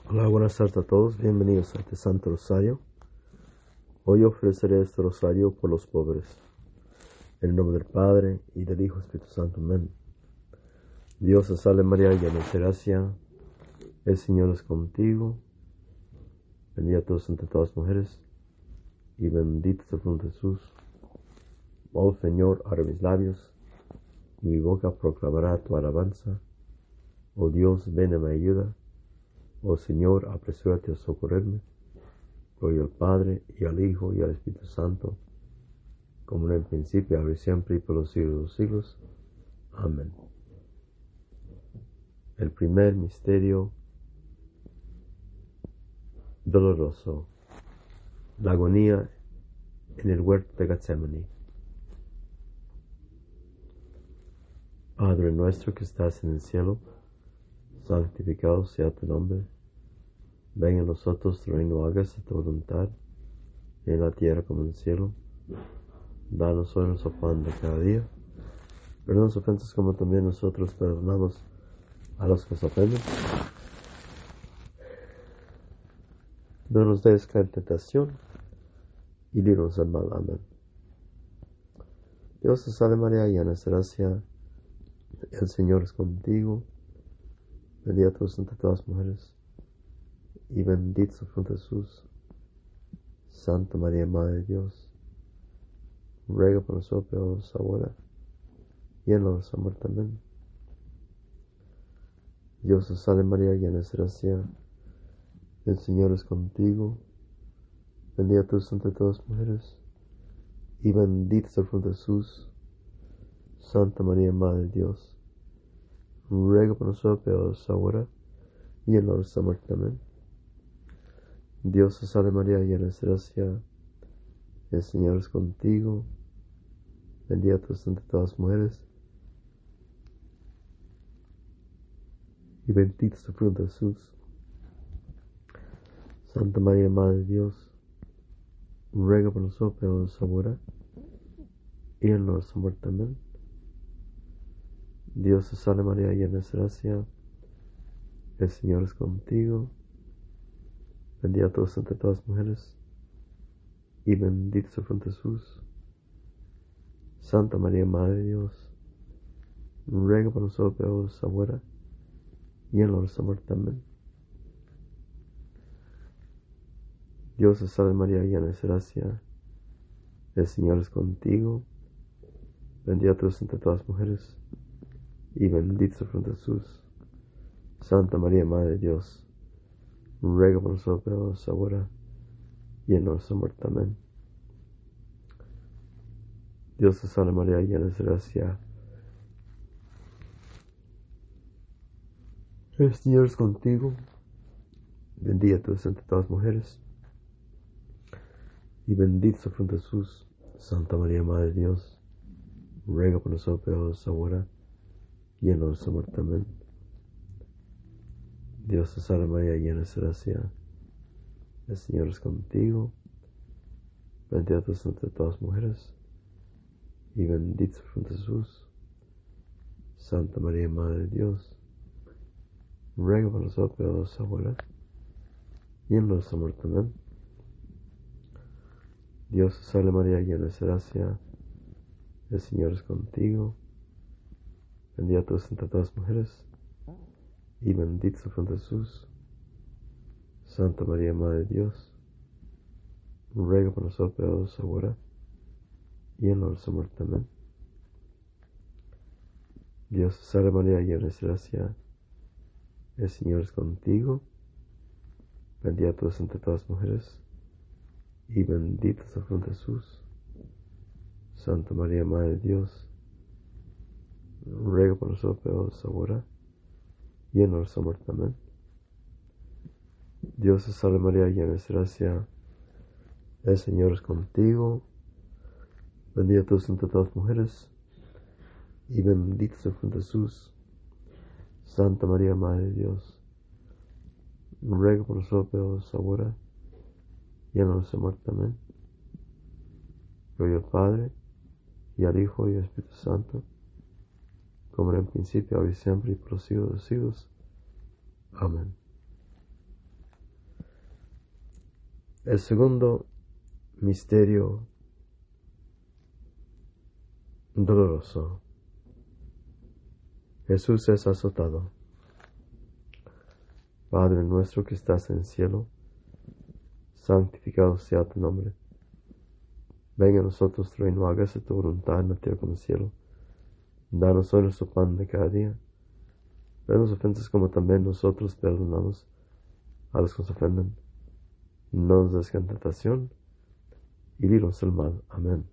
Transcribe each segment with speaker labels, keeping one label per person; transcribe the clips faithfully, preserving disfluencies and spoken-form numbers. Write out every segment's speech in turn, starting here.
Speaker 1: Hola, buenas tardes a todos. Bienvenidos a este Santo Rosario. Hoy ofreceré este rosario por los pobres. En el nombre del Padre, y del Hijo, y del Espíritu Santo. Amén. Dios te salve María, llena de gracia. El Señor es contigo. Bendita tú eres entre todas las mujeres, y bendito es el fruto de Jesús. Oh Señor, abre mis labios, y mi boca proclamará tu alabanza. Oh Dios, ven y me ayuda. Oh Señor, apresúrate a socorrerme. Gloria al Padre, y al Hijo, y al Espíritu Santo, como en el principio, ahora y siempre, y por los siglos de los siglos. Amén. El primer misterio doloroso, la agonía en el huerto de Getsemaní. Padre nuestro que estás en el cielo, santificado sea tu nombre. Venga a nosotros tu reino, hágase tu voluntad, en la tierra como en el cielo. Danos hoy nuestro pan de cada día. Perdona las ofensas como también nosotros perdonamos a los que nos ofenden. No nos dejes caer en tentación, y líbranos del mal. Amén. Dios te salve María, llena de gracia, el Señor es contigo. Bendita tú eres entre todas las mujeres, y bendito es el fruto de Jesús. Santa María, Madre de Dios, ruega por nosotros pecadores ahora y en la hora de nuestra muerte. Amén. Dios te salve María, llena de gracia, el Señor es contigo. Bendita tú eres entre todas las mujeres, y bendito es el fruto de Jesús. Santa María, Madre de Dios, ruega por nosotros pecadores ahora y en la hora de nuestra muerte. Amén. Dios te salve María, llena de gracia, el Señor es contigo. Bendita tú eres entre todas las mujeres, y bendito es el fruto de Jesús. Santa María, Madre de Dios, ruega por nosotros pecadores ahora y en la hora de nuestra muerte. Amén. Dios te salve María, llena de gracia, el Señor es contigo. Bendita tú eres entre todas las mujeres, y bendito es el fruto de Jesús. Santa María, Madre de Dios, ruega por nosotros pecadores ahora y en la hora de nuestra muerte. Amén. Dios te salve María, llena de gracia, el Señor es contigo. Bendita tú eres entre todas las mujeres, y bendito es el fruto de Jesús. Santa María, Madre de Dios, ruega por nosotros pecadores ahora y en la hora de nuestra muerte. Amén. Dios te salve María, llena de gracia, el Señor es contigo. Bendita tú eres entre todas las mujeres, y bendito es el fruto de Jesús. Santa María, Madre de Dios, ruega por nosotros pecadores ahora y en la hora de nuestra muerte. Amén. Dios te salve María, llena de gracia, el Señor es contigo. Bendita tú eres entre todas las mujeres, y bendito es el fruto de Jesús. Santa María, Madre de Dios, ruega por nosotros pecadores ahora y en la hora de nuestra muerte. Amén. Dios te salve María, llena de gracia, el Señor es contigo. Bendita tú eres entre todas las mujeres, y bendito es el fruto de Jesús. Santa María, Madre de Dios, ruega por nosotros pecadores ahora y en la hora de nuestra muerte. Amén. Dios te salve María, llena de gracia, el Señor es contigo. Bendita tú eres entre todas las mujeres, y bendito es el fruto de Jesús. Santa María, Madre de Dios, ruega por nosotros pecadores ahora y en la hora de nuestra muerte. Amén. Dios te salve María, llena de gracia, el Señor es contigo. Bendita tú eres entre todas las mujeres, y bendito es el fruto de Jesús. Santa María, Madre de Dios, ruega por nosotros pecadores ahora y en la hora de nuestra muerte. Amén. Gloria al Padre, y al Hijo, y al Espíritu Santo, como en el principio, ahora y siempre, y por los siglos de los siglos. Amén. El segundo misterio doloroso. Jesús es azotado. Padre nuestro que estás en el cielo, santificado sea tu nombre. Venga a nosotros tu reino, hágase tu voluntad en la tierra como en el cielo. Danos hoy nuestro pan de cada día. Perdona las ofensas como también nosotros perdonamos a los que nos ofenden. No nos des en tentación y líbranos del mal. Amén.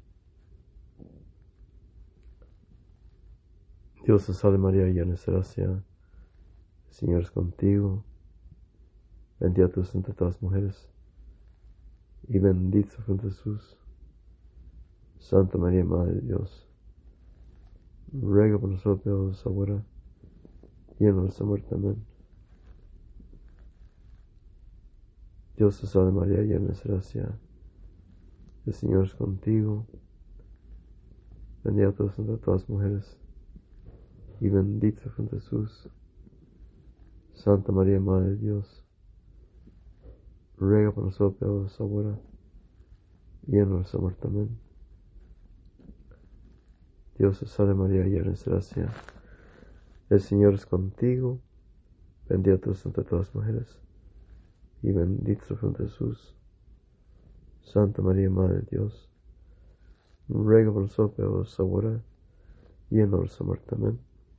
Speaker 1: Dios te salve María, llena de gracia, el Señor es contigo. Bendita tú eres entre todas las mujeres, y bendito es el fruto de Jesús. Santa María, Madre de Dios, ruega por nosotros pecadores ahora y en nuestra muerte. Amén. Dios te salve María, llena de gracia, el Señor es contigo. Bendita tú eres entre todas las mujeres, y bendito es el fruto de Jesús. Santa María, Madre de Dios, ruega por nosotros pecadores ahora y en nuestra muerte. Amén. Dios te salve María, llena de gracia, el Señor es contigo. Bendita tú eres entre todas las mujeres, y bendito es el fruto de Jesús. Santa María, Madre de Dios, ruega por nosotros pecadores ahora y en nuestra muerte. Amén.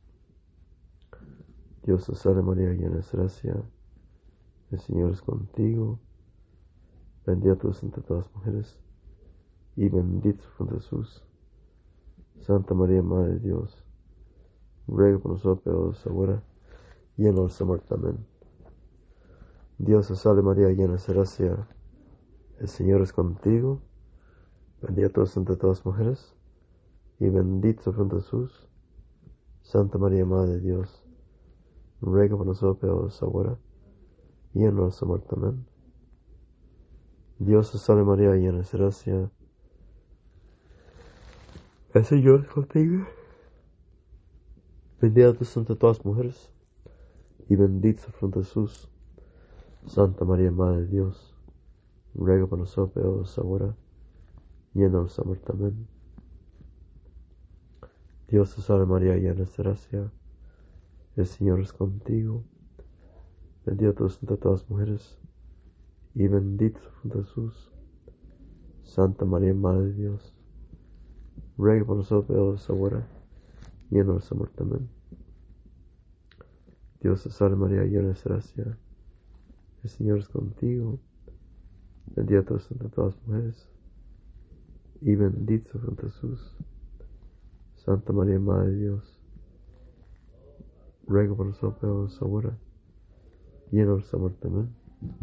Speaker 1: Dios te salve María, llena de gracia, el Señor es contigo. Bendita tú eres entre todas las mujeres, y bendito es el fruto de Jesús. Santa María, Madre de Dios, ruega por nosotros pecadores ahora y en nuestra muerte. Amén. Dios te salve María, llena de gracia, el Señor es contigo. Bendita tú eres entre todas las mujeres, y bendito es el fruto de Jesús. Santa María, Madre de Dios, ruega por nosotros pecadores ahora y en nuestra muerte. Amén. Dios te salve María, llena de gracia, el Señor es contigo. Bendita tú eres entre todas las mujeres, y bendito es el fruto de Jesús. Santa María, Madre de Dios, ruega por nosotros pecadores ahora y en nuestra muerte. Amén. Dios te salve María, llena de gracia, el Señor es contigo. Bendita tú eres entre todas las mujeres, y bendito es el fruto de Jesús. Santa María, Madre de Dios, ruega por nosotros pecadores ahora y en nuestra muerte. Amén. Dios te salve María, llena de gracia, el Señor es contigo. Bendita tú eres entre todas las mujeres, y bendito es el fruto de Jesús. Santa María, Madre de Dios, ruega por nosotros pecadores ahora y en nuestra muerte. Amén.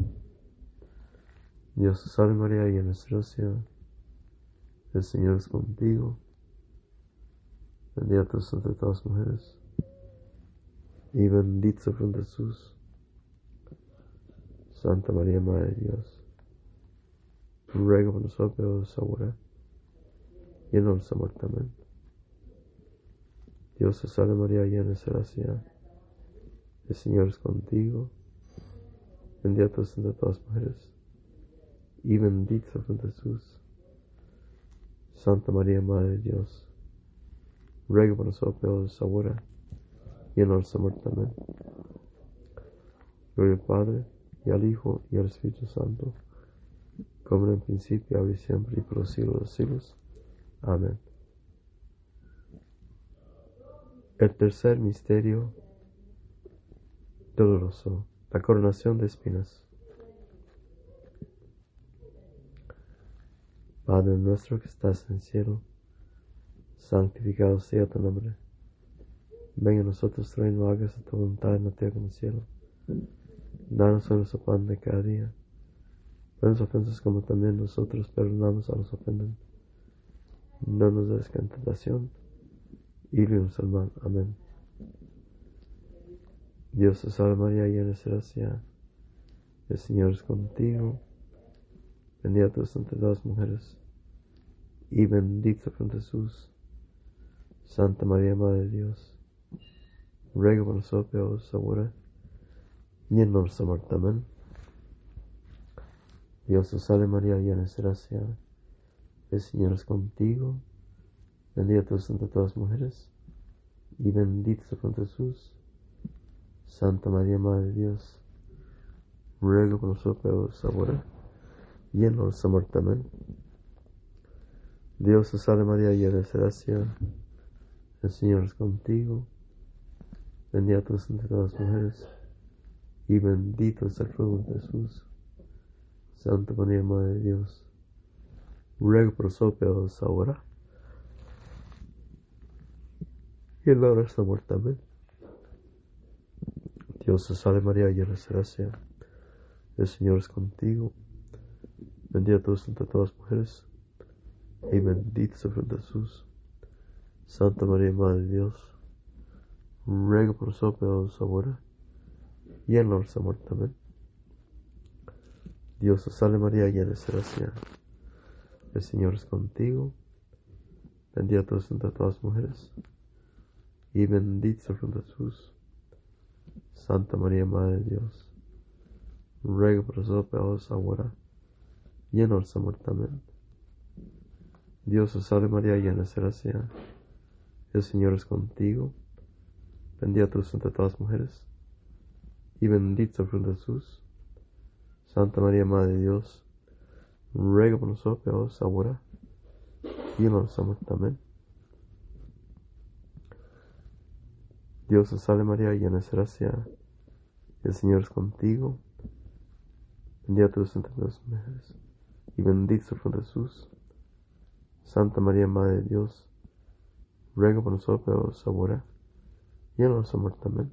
Speaker 1: Dios te salve María, llena de gracia, el Señor es contigo. Bendita tú eres entre todas las mujeres, y bendito es el fruto de Jesús. Santa María, Madre de Dios, ruega por nosotros pecadores ahora y en nuestra muerte. Amén. Dios te salve María, llena de gracia, el Señor es contigo. Bendita tú eres entre todas las mujeres, y bendito es el fruto de Jesús. Santa María, Madre de Dios, ruega por nosotros pecadores ahora y en nuestra muerte. Amén. Gloria al Padre, y al Hijo, y al Espíritu Santo, como en el principio, ahora y siempre, y por los siglos de los siglos. Amén. El tercer misterio doloroso, la coronación de espinas. Padre nuestro que estás en el cielo, santificado sea tu nombre. Venga a nosotros tu reino, hágase tu voluntad en la tierra como en el cielo. Danos hoy nuestro pan de cada día. Perdona las ofensas como también nosotros perdonamos a los que ofenden. No nos des en tentación y líbranos del mal. Amén. Dios te salve María, llena de gracia, el Señor es contigo. Bendita tú eres entre todas las mujeres, y bendito es el fruto de Jesús. Santa María, Madre de Dios, ruega por nosotros pecadores ahora y en nuestra muerte. Amén. Dios te salve María, llena de gracia, el Señor es contigo, bendita tú eres entre todas las mujeres, y bendito es el fruto de Jesús. Santa María, Madre de Dios, ruega por nosotros pecadores ahora y en nuestra muerte. Amén. Dios te salve María, llena de gracia, el Señor es contigo, bendita tú eres entre todas las mujeres, y bendito es el fruto de Jesús. Santa María, Madre de Dios, ruega por nosotros pecadores ahora y en la hora de nuestra muerte. Amén. Dios te salve María, llena de gracia, el Señor es contigo, bendita tú eres entre todas las mujeres, y bendito es el fruto de Jesús. Santa María, Madre de Dios, ruega por nosotros pecadores ahora y en la hora de nuestra muerte. Amén. Dios te salve María, llena de gracia, el Señor es contigo, bendita tú eres entre todas las mujeres, y bendito es el fruto de Jesús. Santa María, Madre de Dios, ruega por nosotros pecadores ahora y en la hora de nuestra muerte. Amén. Dios te salve María, llena de gracia, el Señor es contigo, bendita tú eres entre todas las mujeres, y bendito es el fruto de Jesús. Santa María, Madre de Dios, ruega por nosotros pecadores ahora y en la hora de nuestra muerte. Amén. Dios te salve María, llena de gracia, el Señor es contigo, bendita tú eres entre todas las mujeres, y bendito es el fruto de Jesús. Santa María, Madre de Dios, ruega por nosotros pecadores ahora y en la hora de nuestra muerte. Amén.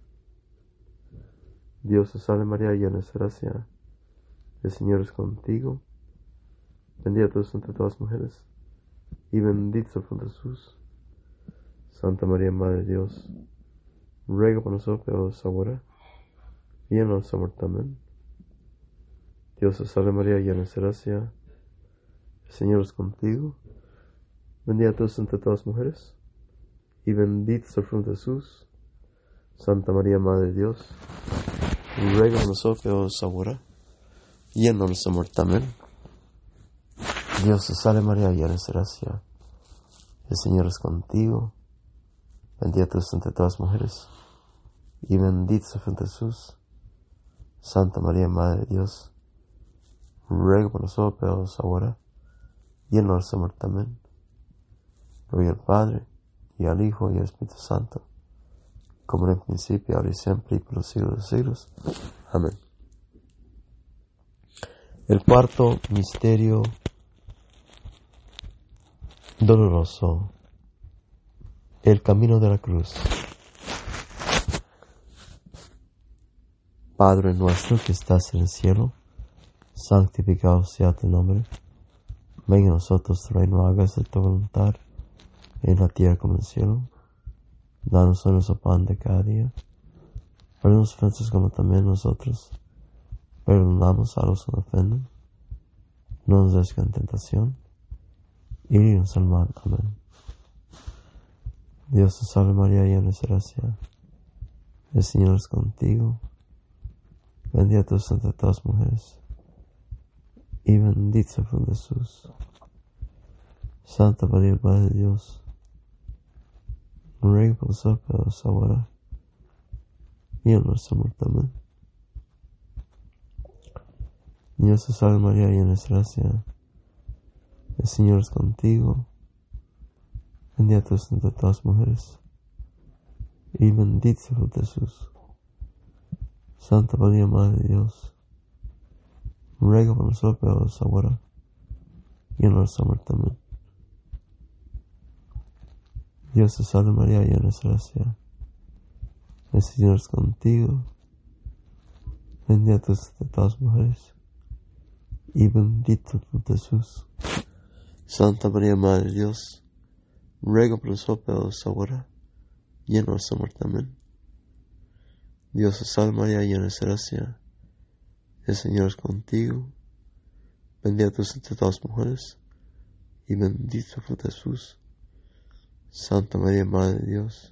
Speaker 1: Dios te salve María, llena de gracia, el Señor es contigo, bendita tú eres entre todas las mujeres, y bendito es el fruto de Jesús. Santa María, Madre de Dios, ruega por nosotros pecadores ahora y en la hora de nuestra muerte. Amén. Dios te salve María, llena de gracia, el Señor es contigo, bendita tú eres entre todas las mujeres, y bendito es el fruto de Jesús. Santa María, Madre de Dios, ruega por nosotros pecadores ahora y en la hora de nuestra muerte. Amén. Dios te salve María, llena de gracia, el Señor es contigo, bendita tú eres entre todas las mujeres, y bendito es el fruto de Jesús. Santa María, Madre de Dios, ruega por nosotros pecadores ahora y en la hora de nuestra muerte. Amén. Gloria al Padre, y al Hijo, y al Espíritu Santo, como en el principio, ahora y siempre, y por los siglos de los siglos. Amén. El cuarto misterio doloroso, el camino de la cruz. Padre nuestro que estás en el cielo, santificado sea tu nombre. Venga a nosotros tu reino, hágase tu voluntad, en la tierra como en el cielo. Danos hoy nuestro pan de cada día. Perdona nuestras ofensas como también nosotros perdonamos a los que nos ofenden. No nos dejes en tentación, y líbranos del mal. Amén. Dios te salve María, llena de gracia, el Señor es contigo, bendita tú eres entre todas las mujeres, y bendito es el fruto de Jesús. Santa María, Madre de Dios, ruega por nosotros pecadores ahora y en nuestra muerte. Amén. Dios te salve María, llena de gracia, el Señor es contigo, bendita tú eres entre todas las mujeres, y bendito es el fruto de Jesús. Santa María, Madre de Dios, ruega por nosotros pecadores ahora y en nuestra muerte. Amén. Dios te salve María, llena de gracia, el Señor es contigo, bendita tú eres entre todas las mujeres, y bendito es el fruto de Jesús. Santa María, Madre de Dios, ruega por nosotros pecadores ahora y en nuestra muerte. Amén. Dios te salve María, llena de gracia, el Señor es contigo, bendita tú eres entre todas las mujeres, y bendito es el fruto de Jesús. Santa María, Madre de Dios,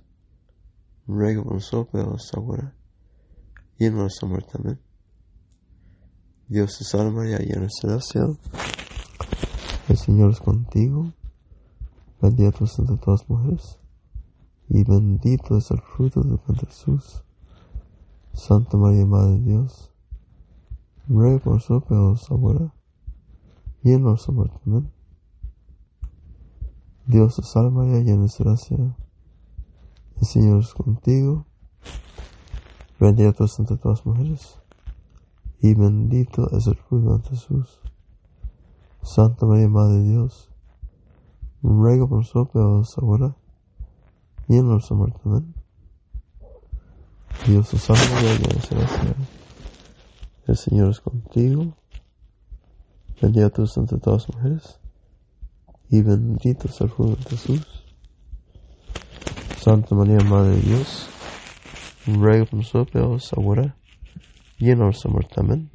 Speaker 1: ruega por nosotros pecadores ahora y en nuestra muerte. Amén. Dios te salve María, llena eres de gracia, el Señor es contigo, bendita tú eres entre todas las mujeres, y bendito es el fruto de tu vientre Jesús. Santa María, Madre de Dios, ruega por nosotros pecadores ahora y en nuestra muerte. Amén. Dios te salve María, llena eres de gracia, el Señor es contigo, bendita tú eres entre todas las mujeres, y bendito es el fruto de tu vientre Jesús. Santa María, Madre de Dios, ruega por nosotros pecadores ahora y en nuestra muerte. Amén. Dios te salve María, llena eres de gracia, el Señor es contigo, bendita tú eres entre todas las mujeres, y bendito es el fruto de Jesús. Santa María, Madre de Dios, ruega por nosotros pecadores ahora y en nuestra muerte. Amén.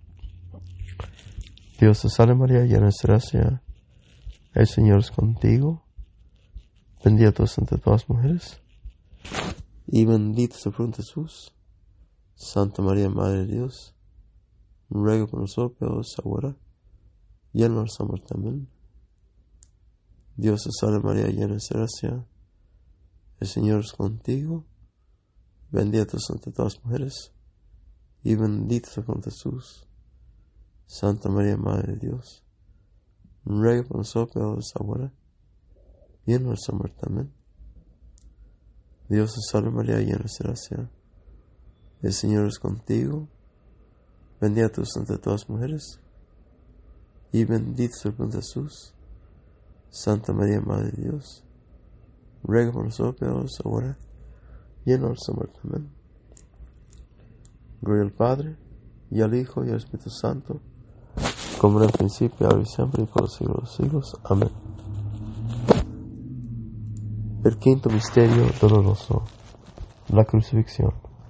Speaker 1: Dios te salve María, llena eres de gracia, el Señor es contigo, bendita tú eres entre todas las mujeres, y bendito es el fruto de Jesús. Santa María, Madre de Dios, ruega por nosotros pecadores ahora y en nuestra muerte. Amén. Dios te salve María, llena eres de gracia, el Señor es contigo, bendita tú eres entre todas las mujeres, y bendito es el fruto de Jesús. Santa María, Madre de Dios, ruega por nosotros pecadores ahora y en nuestra muerte. Amén. Dios te salve María, llena eres de gracia, el Señor es contigo, bendita tú eres entre todas las mujeres, y bendito es el fruto de Jesús. Santa María, Madre de Dios, ruega por nosotros pecadores ahora y en nuestra muerte. Amén. Gloria al Padre, y al Hijo, y al Espíritu Santo, como en el principio, ahora y siempre, y por los siglos de los siglos. Amén. El quinto misterio doloroso, la crucifixión.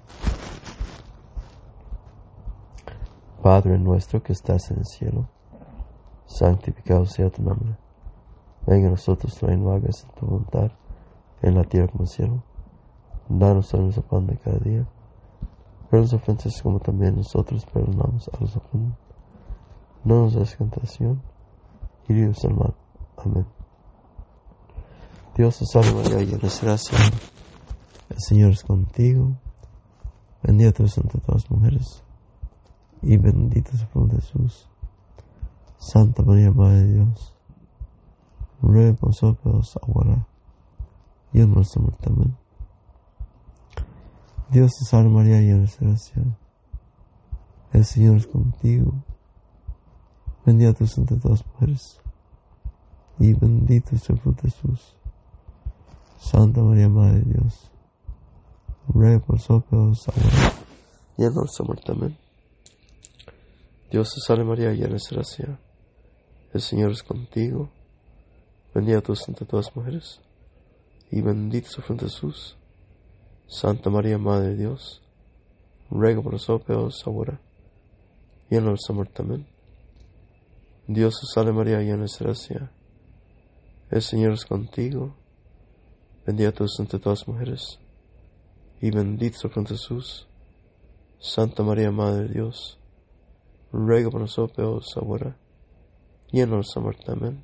Speaker 1: Padre nuestro que estás en el cielo, santificado sea tu nombre. Venga a nosotros tu reino, hágase tu voluntad, en la tierra como en el cielo. Danos hoy nuestro pan de cada día. Perdona las ofensas como también nosotros perdonamos a los ofensores. No nos des tentación, y líbranos del mal. Amén. Dios te salve María, llena eres de gracia, el Señor es contigo, bendita tú eres entre todas las mujeres, y bendito es el fruto de Jesús. Santa María, Madre de Dios, ruega por nosotros ahora y en nuestra muerte. Amén. Dios te salve María, llena eres de gracia, el Señor es contigo, bendita tú eres entre todas las mujeres, y bendito es el fruto de Jesús. Santa María, Madre de Dios, ruega por nosotros ahora y en nuestra muerte. Amén. Dios te salve María, llena eres de gracia, el Señor es contigo, bendita tú eres entre todas las mujeres, y bendito es el fruto de Jesús. Santa María, Madre de Dios, ruega por nosotros ahora y en nuestra muerte. Amén. Dios te salve María, llena eres de gracia, el Señor es contigo, bendita tú eres entre todas las mujeres, y bendito es el fruto de Jesús. Santa María, Madre de Dios, ruega por nosotros ahora y en nuestra muerte. Amén.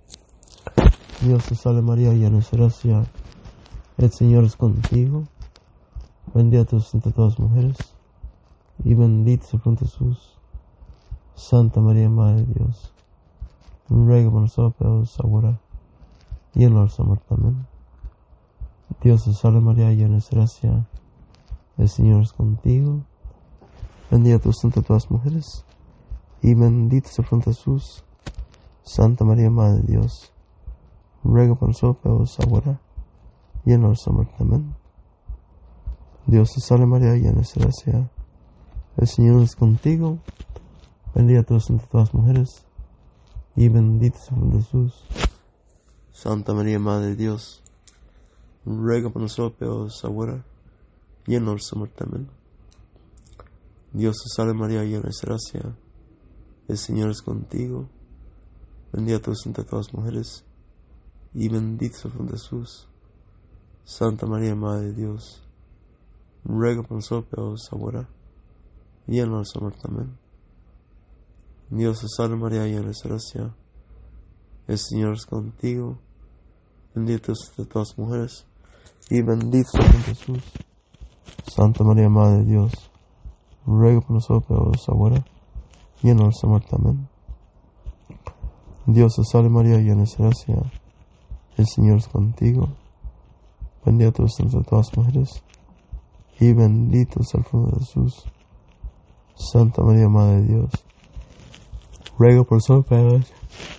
Speaker 1: Dios te salve María, llena eres de gracia, el Señor es contigo, bendita tú eres entre todas las mujeres, y bendito es el fruto de Jesús. Santa María, Madre de Dios, ruega por nosotros ahora y en nuestra muerte. Amén. Dios te salve María, llena eres de gracia, el Señor es contigo, bendita tú eres entre todas las mujeres, y bendito es el fruto de Jesús. Santa María, Madre de Dios, ruega por nosotros ahora y en nuestra muerte. Amén. Dios te salve María, llena eres de gracia, el Señor es contigo, bendita tú eres entre todas las mujeres, y bendito es el fruto de Jesús. Santa María, Madre de Dios, ruega por nosotros ahora y en nuestra muerte. Amén. Dios te salve María, llena eres de gracia, el Señor es contigo, bendita tú eres entre todas las mujeres, y bendito es el fruto de Jesús. Santa María, Madre de Dios, ruega por nosotros ahora y en nuestra muerte. Amén. Dios te salve María, llena eres de gracia, el Señor es contigo, bendita eres de todas las mujeres, y bendito es Jesús. Santa María, Madre de Dios, ruega por nosotros pecadores ahora y en nuestra muerte. Amén. Dios te salve María, llena eres de gracia, el Señor es contigo, bendita eres entre todas las mujeres, y bendito es el fruto de Jesús. Santa María, Madre de Dios, ruega por nosotros pecadores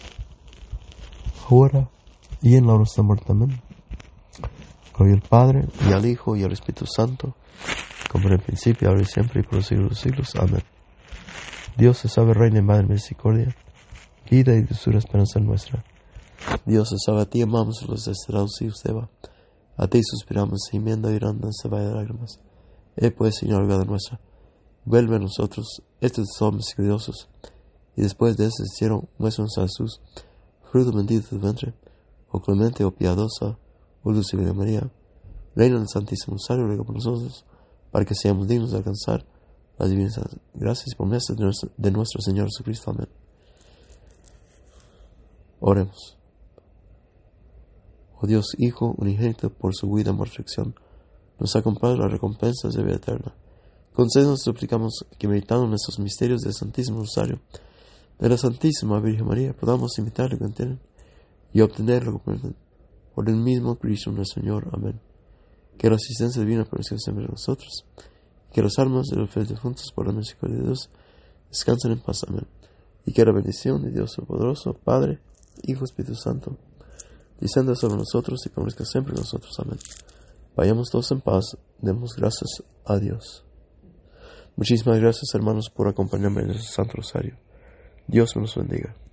Speaker 1: ahora y en la hora de nuestra muerte. Amén. Gloria al Padre, y al Hijo, y al Espíritu Santo, como en el principio, ahora y siempre, y por los siglos de los siglos. Amén. Dios te salve, Reina y Madre de Misericordia, vida y dulzura, esperanza nuestra. Dios te salve, a ti amamos los desterrados hijos de Eva. A ti suspiramos, gimiendo y llorando en ese valle de lágrimas. Eh pues, Señor, God nuestra, vuelve a nosotros estos son misericordiosos. Y después de eso hicieron, muéstranos a Jesús, fruto bendito de tu vientre, o clemente, o piadosa, o dulce Virgen María, Reina del Santísimo Rosario, ruega por nosotros, para que seamos dignos de alcanzar las divinas gracias y promesas de nuestro, de nuestro Señor Jesucristo. Amén. Oremos. Oh Dios Hijo unigénito, por su vida y resurrección, nos ha comprado las recompensas de vida eterna. Concédenos, suplicamos, que meditando en estos misterios del Santísimo Rosario de la Santísima Virgen María, podamos imitar lo que contienen y obtener lo que prometen. Por el mismo Cristo nuestro Señor. Amén. Que la asistencia divina permanezca siempre en nosotros, y que las almas de los fieles difuntos, por la misericordia de Dios, descansen en paz. Amén. Y que la bendición de Dios Todopoderoso, Padre, Hijo, Espíritu Santo, descienda sobre nosotros y permanezca siempre en nosotros. Amén. Vayamos todos en paz, demos gracias a Dios. Muchísimas gracias, hermanos, por acompañarme en este Santo Rosario. Dios me los bendiga.